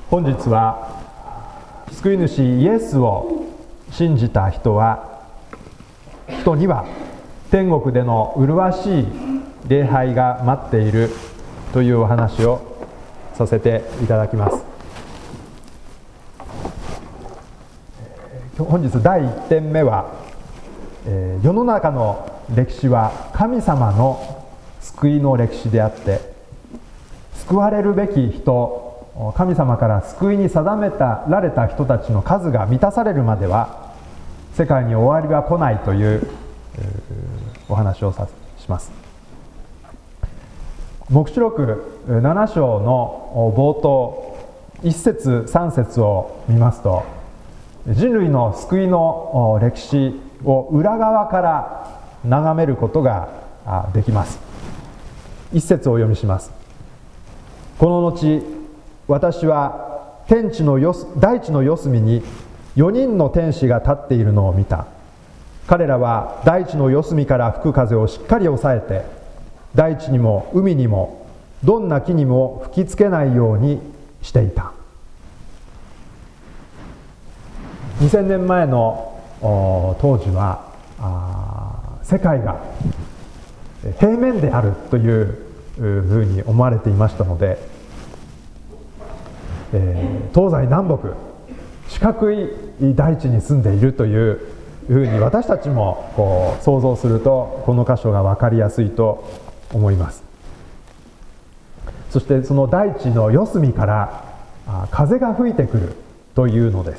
本日は救い主イエスを信じた人には天国での麗しい礼拝が待っているというお話をさせていただきます。本日第1点目は、世の中の歴史は神様の救いの歴史であって、救われるべき人、神様から救いに定められた人たちの数が満たされるまでは世界に終わりは来ないというお話をします。黙示録7章の冒頭1節3節を見ますと、人類の救いの歴史を裏側から眺めることができます。1節をお読みします。この後、私は大地の四隅に4人の天使が立っているのを見た。彼らは大地の四隅から吹く風をしっかり抑えて、大地にも海にもどんな木にも吹きつけないようにしていた。2000年前の当時は世界が平面であるというふうに思われていましたので、東西南北四角い大地に住んでいるというふうに私たちも想像すると、この箇所が分かりやすいと思います。そしてその大地の四隅から風が吹いてくるというのです。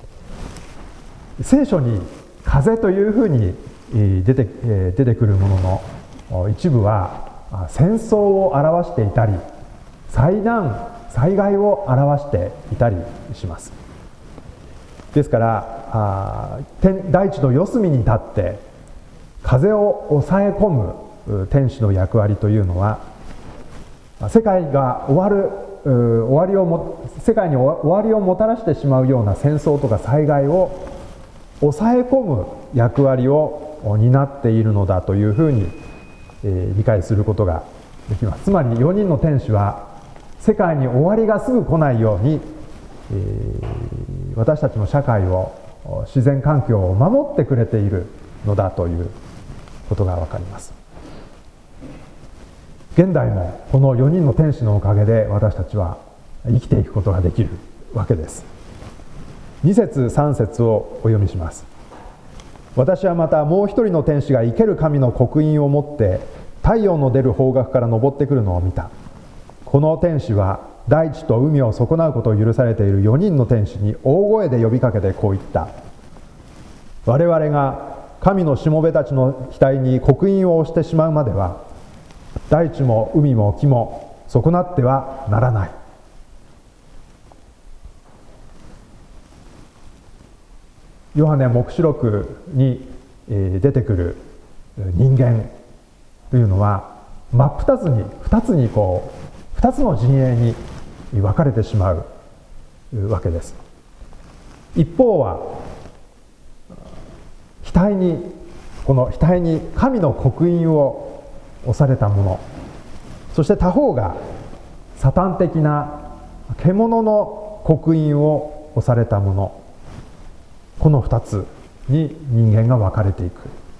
聖書に風というふうに出てくるものの一部は戦争を表していたり、災害を表していたりします。ですから大地の四隅に立って風を抑え込む天使の役割というのは、世界が世界に終わりをもたらしてしまうような戦争とか災害を抑え込む役割を担っているのだというふうに理解することができます。つまり4人の天使は世界に終わりがすぐ来ないように、私たちの社会を、自然環境を守ってくれているのだということが分かります。現代もこの4人の天使のおかげで私たちは生きていくことができるわけです。2節3節をお読みします。私はまたもう一人の天使が生ける神の刻印を持って太陽の出る方角から昇ってくるのを見た。この天使は大地と海を損なうことを許されている4人の天使に大声で呼びかけてこう言った。我々が神のしもべたちの額に刻印を押してしまうまでは、大地も海も木も損なってはならない。ヨハネ黙示録に出てくる人間というのは真っ二つに2つの陣営に分かれてしまうわけです。一方は額に神の刻印を押されたもの、そして他方がサタン的な獣の刻印を押されたもの、この2つに人間が分かれていく。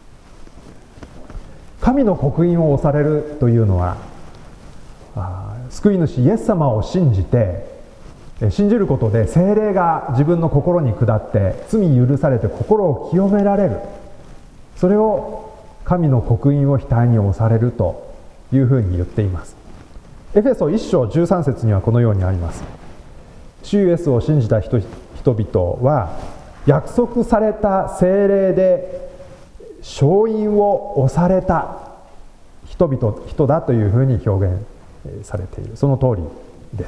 神の刻印を押されるというのは、救い主イエス様を信じることで聖霊が自分の心に下って罪許されて心を清められる。それを神の刻印を額に押されるというふうに言っています。エフェソ1章13節にはこのようにあります。主イエスを信じた人々は約束された聖霊で勝因を押された人だというふうに表現されている。その通りです。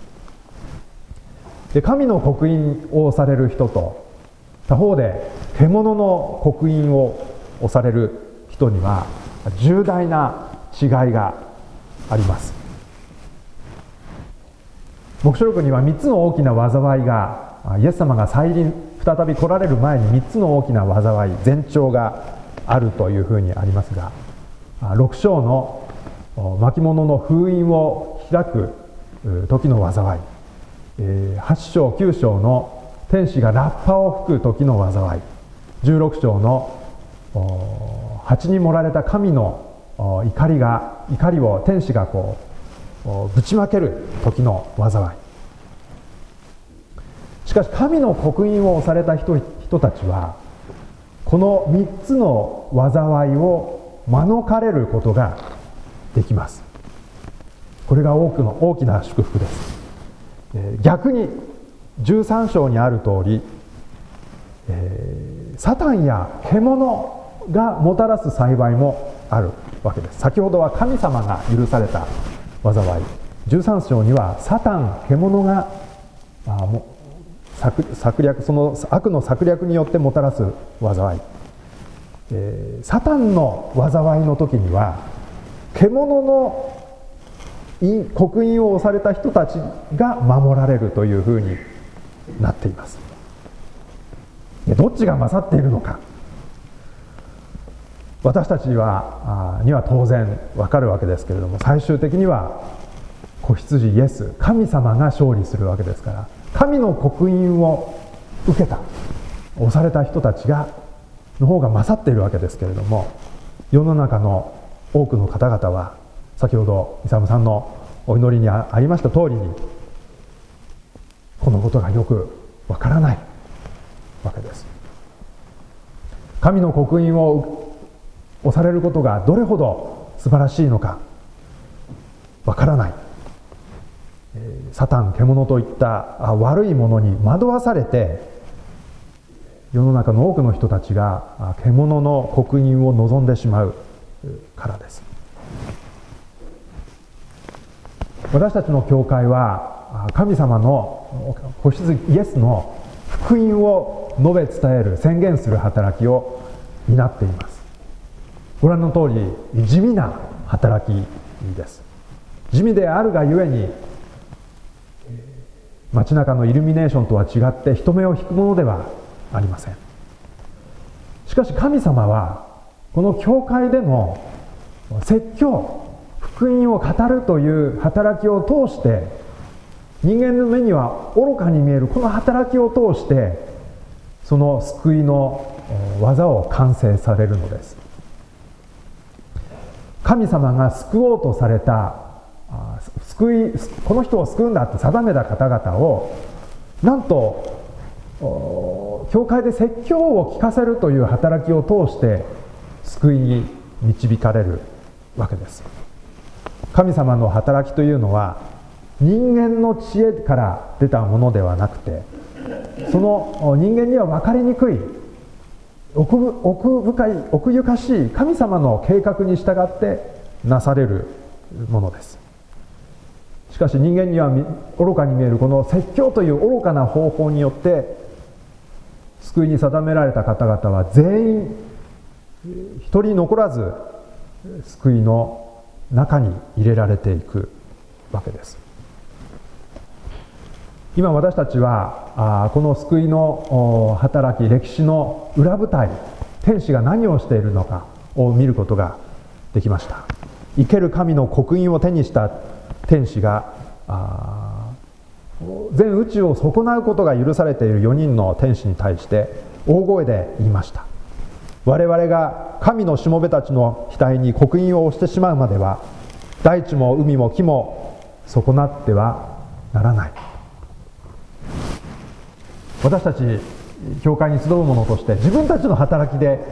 で、神の刻印を押される人と他方で獣の刻印を押される人には重大な違いがあります。黙示録には3つの大きな災いが、イエス様が再び来られる前に3つの大きな災い、前兆があるというふうにありますが、6章の巻物の封印を開く時の災い、 8章9章の天使がラッパを吹く時の災い、16章の蜂に盛られた神の怒りを天使がぶちまける時の災い。しかし神の刻印を押された人たちはこの3つの災いを免れることができます。これが大きな祝福です。逆に13章にある通り、サタンや獣がもたらす幸いもあるわけです。先ほどは神様が許された災い、13章にはサタン、獣がその悪の策略によってもたらす災い、サタンの災いの時には獣の刻印を押された人たちが守られるというふうになっています。どっちが勝っているのか、私たちには当然分かるわけですけれども、最終的には子羊イエス、神様が勝利するわけですから、神の刻印を受けた、押された人たちの方が勝っているわけですけれども、世の中の多くの方々は先ほどイサムさんのお祈りにありました通りに、このことがよくわからないわけです。神の刻印を押されることがどれほど素晴らしいのかわからない。サタン、獣といった悪いものに惑わされて、世の中の多くの人たちが獣の刻印を望んでしまうからです。私たちの教会は神様の子羊イエスの福音を述べ伝える、宣言する働きを担っています。ご覧の通り地味な働きです。地味であるがゆえに街中のイルミネーションとは違って人目を引くものではありません。しかし神様はこの教会での説教、福音を語るという働きを通して、人間の目には愚かに見えるこの働きを通して、その救いの技を完成されるのです。神様が救おうとされた、この人を救うんだって定めた方々を、なんと教会で説教を聞かせるという働きを通して救いに導かれるわけです。神様の働きというのは人間の知恵から出たものではなくて、その人間には分かりにくい奥ゆかしい神様の計画に従ってなされるものです。しかし人間には愚かに見えるこの説教という愚かな方法によって救いに定められた方々は全員一人残らず救いの中に入れられていくわけです。今私たちはこの救いの働き、歴史の裏舞台、天使が何をしているのかを見ることができました。生ける神の刻印を手にした天使が全宇宙を損なうことが許されている4人の天使に対して大声で言いました。我々が神のしもべたちの額に刻印を押してしまうまでは、大地も海も木も損なってはならない。私たち教会に集う者として自分たちの働きで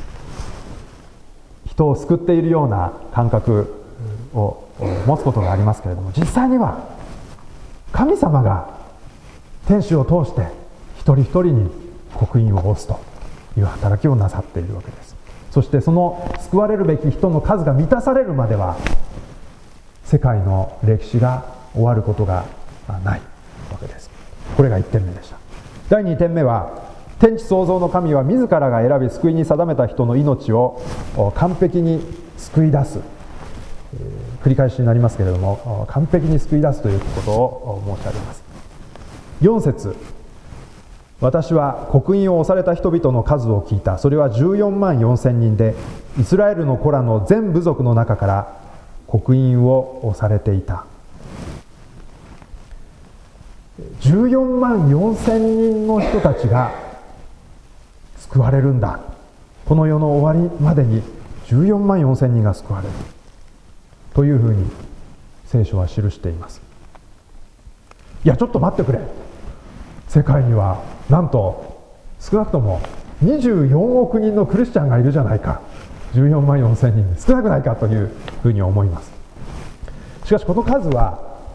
人を救っているような感覚を持つことがありますけれども、実際には神様が天使を通して一人一人に刻印を押すという働きをなさっているわけです。そしてその救われるべき人の数が満たされるまでは世界の歴史が終わることがないわけです。これが1点目でした。第2点目は、天地創造の神は自らが選び救いに定めた人の命を完璧に救い出す、繰り返しになりますけれども、完璧に救い出すということを申し上げます。4節、私は刻印を押された人々の数を聞いた。それは14万4千人で、イスラエルの子らの全部族の中から刻印を押されていた。 14万4千人の人たちが救われるんだ。この世の終わりまでに14万4千人が救われるというふうに聖書は記しています。いやちょっと待ってくれ、世界にはなんと少なくとも24億人のクリスチャンがいるじゃないか、14万4千人で少なくないかというふうに思います。しかしこの数は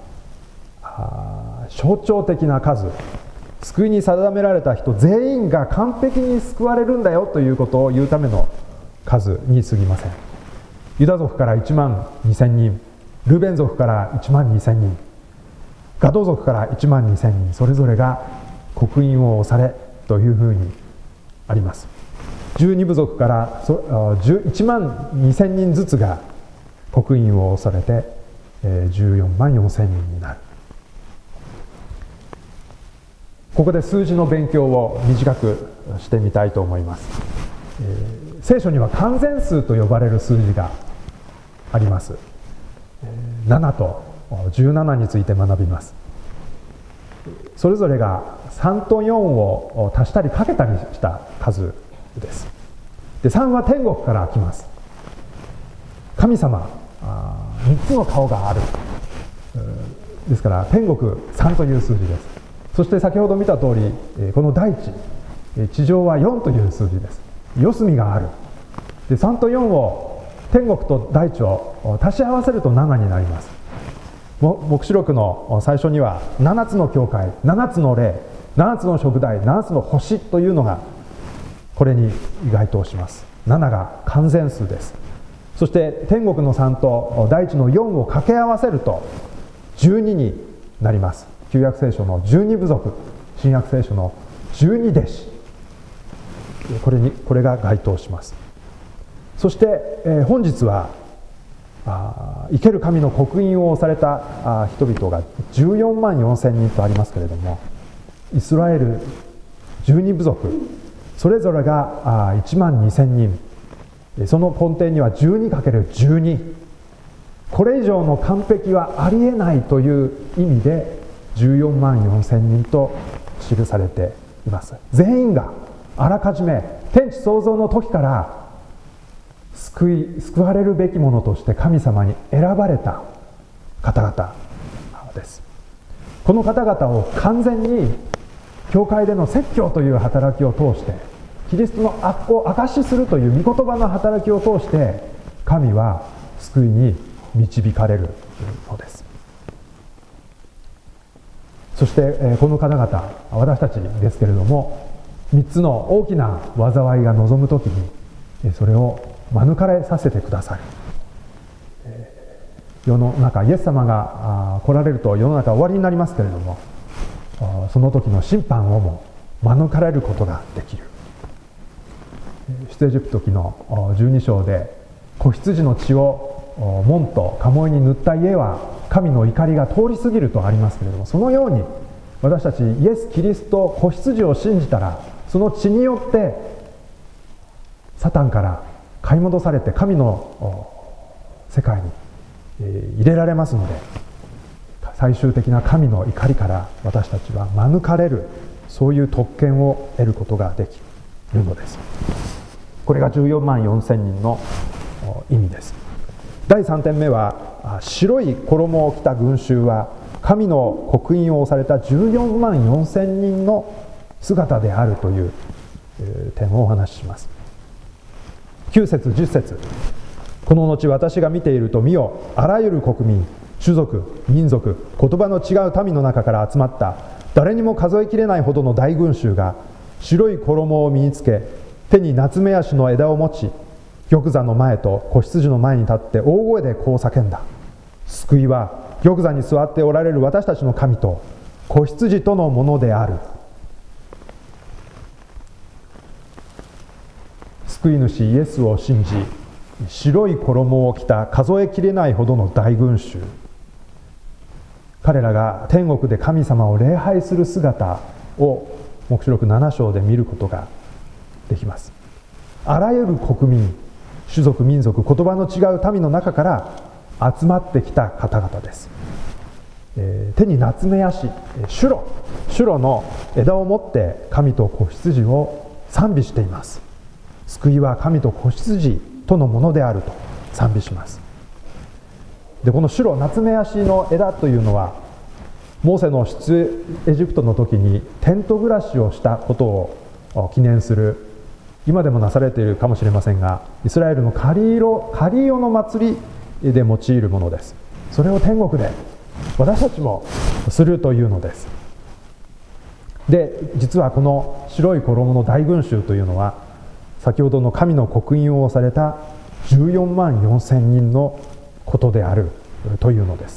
象徴的な数、救いに定められた人全員が完璧に救われるんだよということを言うための数に過ぎません。ユダ族から1万2千人、ルベン族から1万2千人、ガド族から1万2千人、それぞれが刻印を押されというふうにあります。12部族から1万2千人ずつが刻印を押されて14万4千人になる。ここで数字の勉強を短くしてみたいと思います。聖書には完全数と呼ばれる数字があります。7と17について学びます。それぞれが3と4を足したりかけたりした数です。で、3は天国から来ます。神様3つの顔がある。ですから天国3という数字です。そして先ほど見た通り、この大地、地上は4という数字です。四隅がある。で、3と4を天国と大地を足し合わせると7になります。黙示録の最初には7つの教会、7つの霊、7つの食材、7つの星というのがこれに該当します。7が完全数です。そして天国の3と大地の4を掛け合わせると12になります。旧約聖書の12部族、新約聖書の12弟子、これが該当します。そして、本日は生ける神の刻印を押された人々が14万4千人とありますけれども、イスラエル12部族それぞれが1万2千人、その根底には 12×12、 これ以上の完璧はありえないという意味で14万4千人と記されています。全員があらかじめ天地創造の時から救われるべきものとして神様に選ばれた方々です。この方々を完全に教会での説教という働きを通してキリストの悪を証しするという御言葉の働きを通して神は救いに導かれるのです。そしてこの方々、私たちですけれども、3つの大きな災いが望むときにそれを免れさせてくださる。世の中、イエス様が来られると世の中は終わりになりますけれども、その時の審判をも免れることができる。出エジプト記の12章で子羊の血を門と家紋に塗った家は神の怒りが通り過ぎるとありますけれども、そのように私たちイエス・キリスト子羊を信じたら、その血によってサタンから買い戻されて神の世界に入れられますので、最終的な神の怒りから私たちは免れる、そういう特権を得ることができるのです。これが14万4千人の意味です。第3点目は、白い衣を着た群衆は神の刻印を押された14万4千人の姿であるという点をお話しします。9節10節、この後私が見ていると、見よ、あらゆる国民、種族、民族、言葉の違う民の中から集まった誰にも数えきれないほどの大群衆が白い衣を身につけ、手にナツメヤシの枝を持ち、玉座の前と子羊の前に立って大声でこう叫んだ。救いは玉座に座っておられる私たちの神と子羊とのものである。救い主イエスを信じ、白い衣を着た数えきれないほどの大群衆、彼らが天国で神様を礼拝する姿を黙示録7章で見ることができます。あらゆる国民、種族、民族、言葉の違う民の中から集まってきた方々です。 手にナツメヤシ、シュロの枝を持って神と子羊を賛美しています。救いは神と子羊とのものであると賛美します。でこのシュロ、ナツメヤシの枝というのは、モーセの出エジプトの時にテント暮らしをしたことを記念する、今でもなされているかもしれませんが、イスラエルのカリオの祭りで用いるものです。それを天国で私たちもするというのです。で実はこの白い衣の大群衆というのは、先ほどの神の刻印をされた14万4千人のことであるというのです。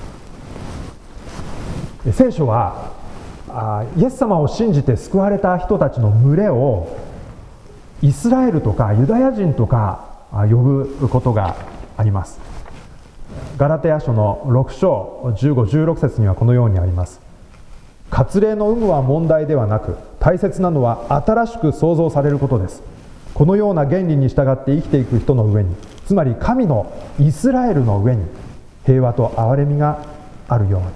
聖書はイエス様を信じて救われた人たちの群れをイスラエルとかユダヤ人とか呼ぶことがあります。ガラテヤ書の6章15、16節にはこのようにあります。割礼の有無は問題ではなく、大切なのは新しく創造されることです。このような原理に従って生きていく人の上に、つまり神のイスラエルの上に平和と憐れみがあるよう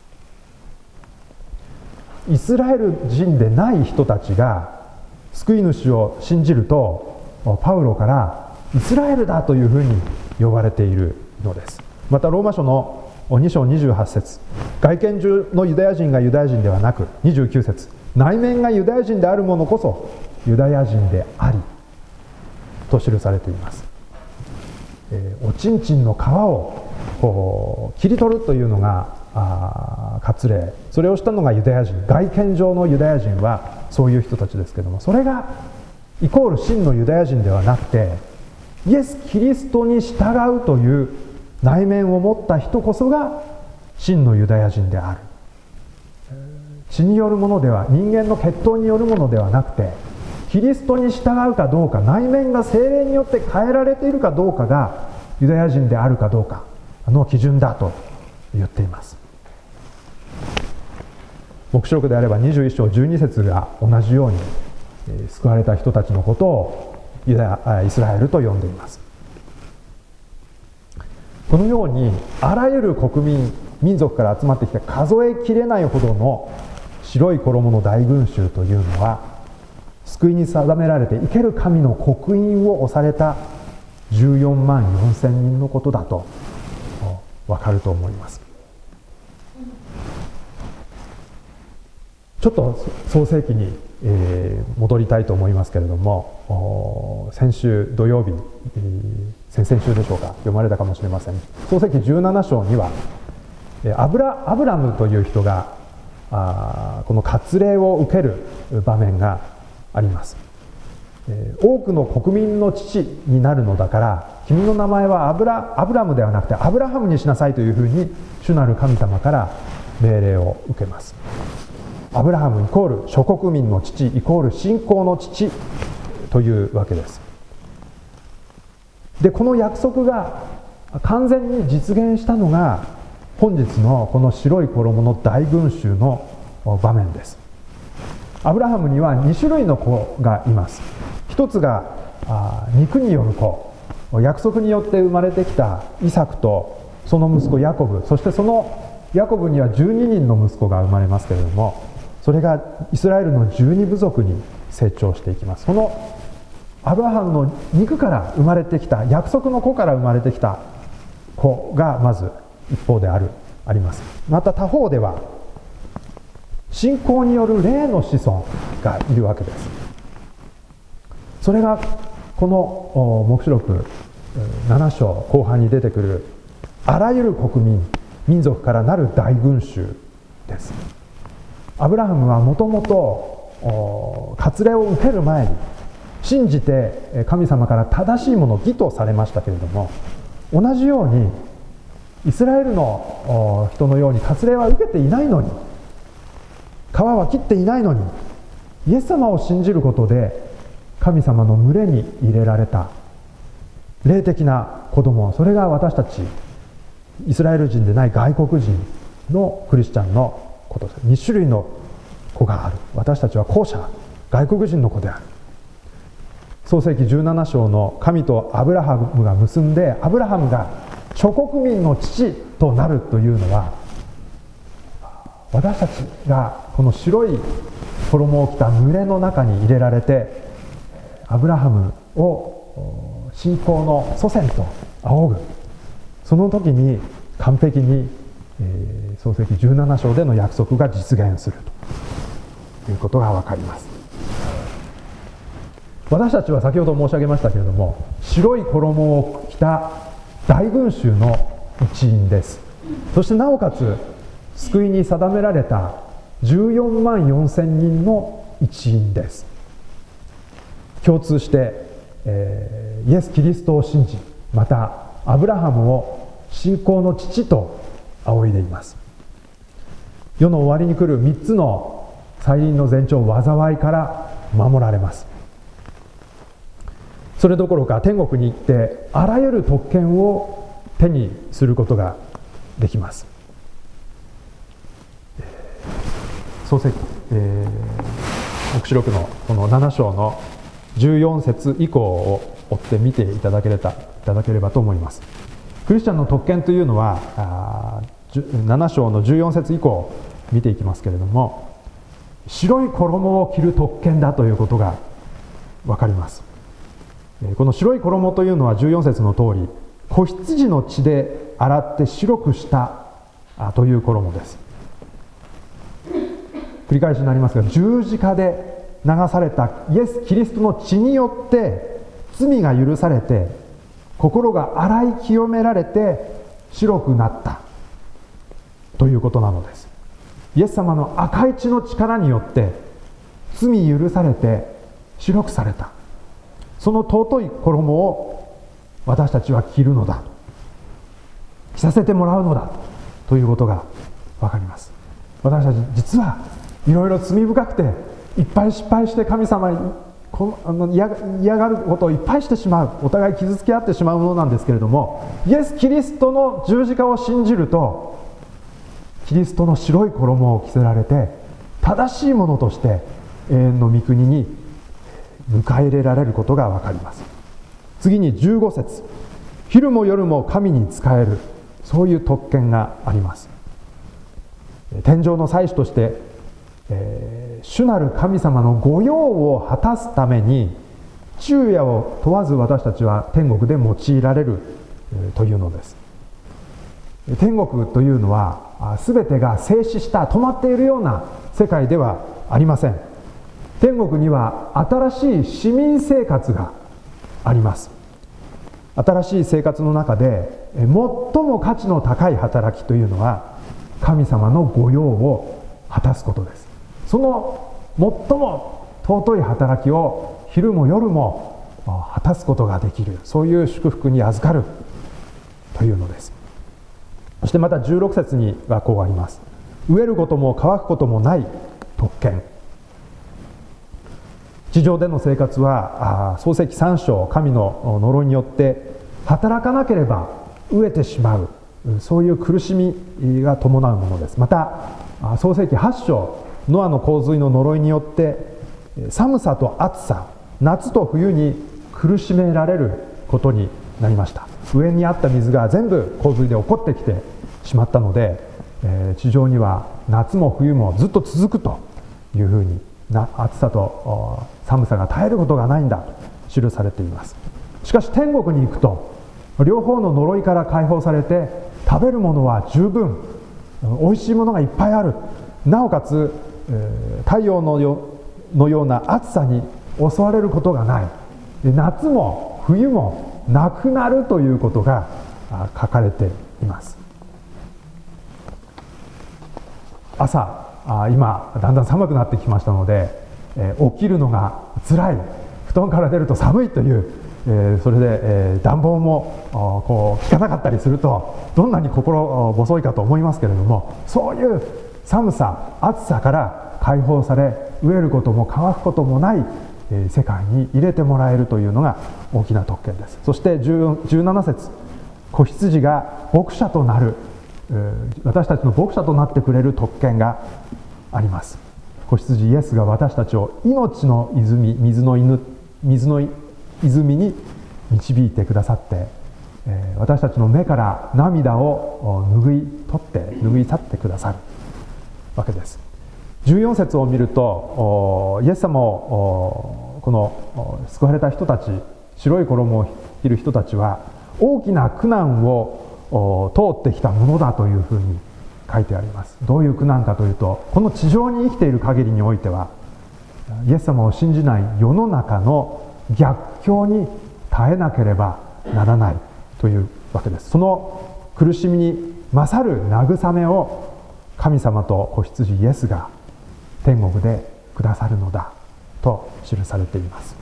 に。イスラエル人でない人たちが救い主を信じると、パウロからイスラエルだというふうに呼ばれているのです。またローマ書の2章28節、外見中のユダヤ人がユダヤ人ではなく、29節、内面がユダヤ人である者こそユダヤ人でありと記されています。おちんちんの皮を切り取るというのが割礼、それをしたのがユダヤ人、外見上のユダヤ人はそういう人たちですけども、それがイコール真のユダヤ人ではなくて、イエス・キリストに従うという内面を持った人こそが真のユダヤ人である。血によるものでは、人間の血統によるものではなくて、キリストに従うかどうか、内面が聖霊によって変えられているかどうかがユダヤ人であるかどうかの基準だと言っています。黙示録であれば21章12節が同じように、救われた人たちのことをイスラエルと呼んでいます。このようにあらゆる国民、民族から集まってきた数えきれないほどの白い衣の大群衆というのは、救いに定められて生ける神の刻印を押された14万4千人のことだと分かると思います。ちょっと創世記に、戻りたいと思いますけれども、先週土曜日、先々週でしょうか、読まれたかもしれません。創世記17章にはアブラムという人がこの割礼を受ける場面があります。多くの国民の父になるのだから、君の名前はアブラムではなくてアブラハムにしなさいというふうに主なる神様から命令を受けます。アブラハムイコール諸国民の父イコール信仰の父というわけです。でこの約束が完全に実現したのが本日のこの白い衣の大群衆の場面です。アブラハムには2種類の子がいます。一つが肉による子、約束によって生まれてきたイサクとその息子ヤコブ、そしてそのヤコブには12人の息子が生まれますけれども、それがイスラエルの12部族に成長していきます。そのアブラハムの肉から生まれてきた、約束の子から生まれてきた子がまず一方であります。また他方では信仰による霊の子孫がいるわけです。それがこの黙示録7章後半に出てくるあらゆる国民民族からなる大群衆です。アブラハムはもともと割礼を受ける前に信じて神様から正しいもの義とされましたけれども、同じようにイスラエルの人のように割礼は受けていないのに、皮は切っていないのに、イエス様を信じることで神様の群れに入れられた霊的な子供、それが私たちイスラエル人でない外国人のクリスチャンのことです。2種類の子がある。私たちは後者、外国人の子である。創世記17章の神とアブラハムが結んで、アブラハムが諸国民の父となるというのは、 私たちがこの白い衣を着た群れの中に入れられて、アブラハムを信仰の祖先と仰ぐ、その時に完璧に、創世記17章での約束が実現するということが分かります。私たちは先ほど申し上げましたけれども、白い衣を着た大群衆の一員です。そしてなおかつ救いに定められた14万4千人の一員です。共通して、イエス・キリストを信じ、またアブラハムを信仰の父と仰いでいます。世の終わりに来る3つの再臨の前兆、災いから守られます。それどころか天国に行ってあらゆる特権を手にすることができます。創世記、黙示録のこの7章の14節以降を追って見ていただければと思います。クリスチャンの特権というのは7章の14節以降見ていきますけれども、白い衣を着る特権だということが分かります。この白い衣というのは14節の通り、子羊の血で洗って白くしたという衣です。繰り返しになりますが、十字架で流されたイエス・キリストの血によって罪が許されて、心が洗い清められて白くなったということなのです。イエス様の赤い血の力によって罪許されて白くされた、その尊い衣を私たちは着るのだ、着させてもらうのだということが分かります。私たち実はいろいろ罪深くて、いっぱい失敗して神様に嫌がることをいっぱいしてしまう、お互い傷つけ合ってしまうものなんですけれども、イエス・キリストの十字架を信じると、キリストの白い衣を着せられて、正しいものとして永遠の御国に迎え入れられることが分かります。次に15節、昼も夜も神に仕える、そういう特権があります。天上の祭司として、主なる神様の御用を果たすために昼夜を問わず私たちは天国で用いられるというのです。天国というのは全てが静止した、止まっているような世界ではありません。天国には新しい市民生活があります。新しい生活の中で最も価値の高い働きというのは神様の御用を果たすことです。その最も尊い働きを昼も夜も果たすことができる、そういう祝福に預かるというのです。そしてまた16節にはこうあります。飢えることも乾くこともない特権。地上での生活は創世記3章、神の呪いによって働かなければ飢えてしまう、そういう苦しみが伴うものです。また創世記8章、ノアの洪水の呪いによって寒さと暑さ、夏と冬に苦しめられることになりました。上にあった水が全部洪水で起こってきてしまったので、地上には夏も冬もずっと続くというふうに、暑さと寒さが絶えることがないんだと記されています。しかし天国に行くと両方の呪いから解放されて、食べるものは十分、美味しいものがいっぱいある、なおかつ太陽のような暑さに襲われることがない、夏も冬もなくなるということが書かれています。朝、今だんだん寒くなってきましたので、起きるのが辛い、布団から出ると寒いという、それで、暖房も効かなかったりするとどんなに心細いかと思いますけれども、そういう寒さ、暑さから解放され、飢えることも乾くこともない世界に入れてもらえるというのが大きな特権です。そして17節、子羊が牧者となる、私たちの牧者となってくれる特権があります。子羊イエスが私たちを命の泉、水の泉に導いてくださって、私たちの目から涙を拭い去ってくださる、 わけです。14節を見ると、イエス様をこの救われた人たち、白い衣を着る人たちは大きな苦難を通ってきたものだというふうに書いてあります。どういう苦難かというと、この地上に生きている限りにおいては、イエス様を信じない世の中の逆境に耐えなければならないというわけです。その苦しみに勝る慰めを神様と子羊イエスが天国でくださるのだと記されています。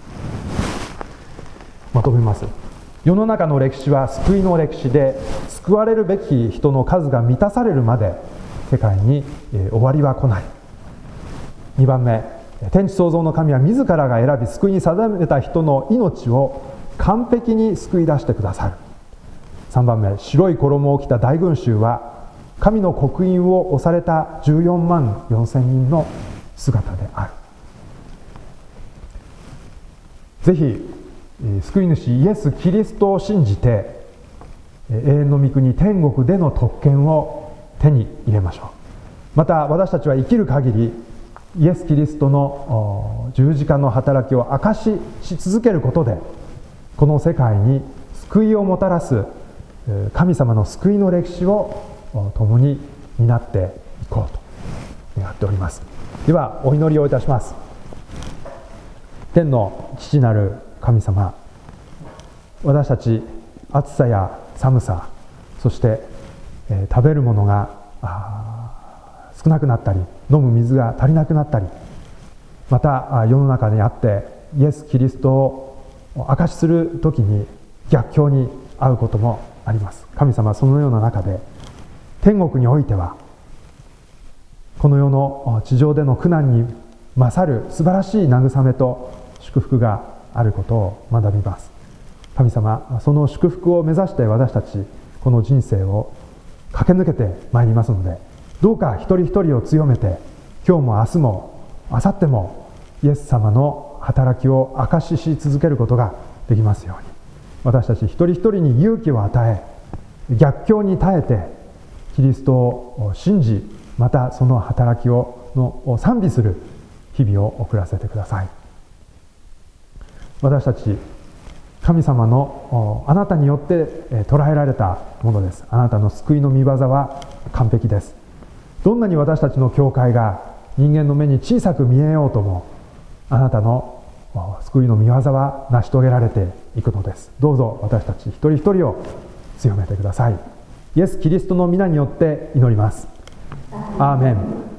まとめます。世の中の歴史は救いの歴史で、救われるべき人の数が満たされるまで世界に終わりは来ない。2番目、天地創造の神は自らが選び救いに定めた人の命を完璧に救い出してくださる。3番目、白い衣を着た大群衆は神の刻印を押された14万4千人の姿である。ぜひ救い主イエス・キリストを信じて、永遠の御国天国での特権を手に入れましょう。また私たちは生きる限りイエス・キリストの十字架の働きを証し続けることで、この世界に救いをもたらす神様の救いの歴史を共に担っていこうと願っております。ではお祈りをいたします。天の父なる神様、私たち暑さや寒さ、そして、食べるものが少なくなったり、飲む水が足りなくなったり、また世の中にあってイエス・キリストを証しするときに逆境に遭うこともあります。神様、そのような中で天国においてはこの世の地上での苦難に勝る素晴らしい慰めと祝福があることを学びます。神様、その祝福を目指して私たちこの人生を駆け抜けてまいりますので、どうか一人一人を強めて、今日も明日も明後日もイエス様の働きを証しし続けることができますように、私たち一人一人に勇気を与え、逆境に耐えてキリストを信じ、またその働きを賛美する日々を送らせてください。私たち神様のあなたによって捉えられたものです。あなたの救いの御業は完璧です。どんなに私たちの教会が人間の目に小さく見えようとも、あなたの救いの御業は成し遂げられていくのです。どうぞ私たち一人一人を強めてください。イエス・キリストの皆によって祈ります。アーメン。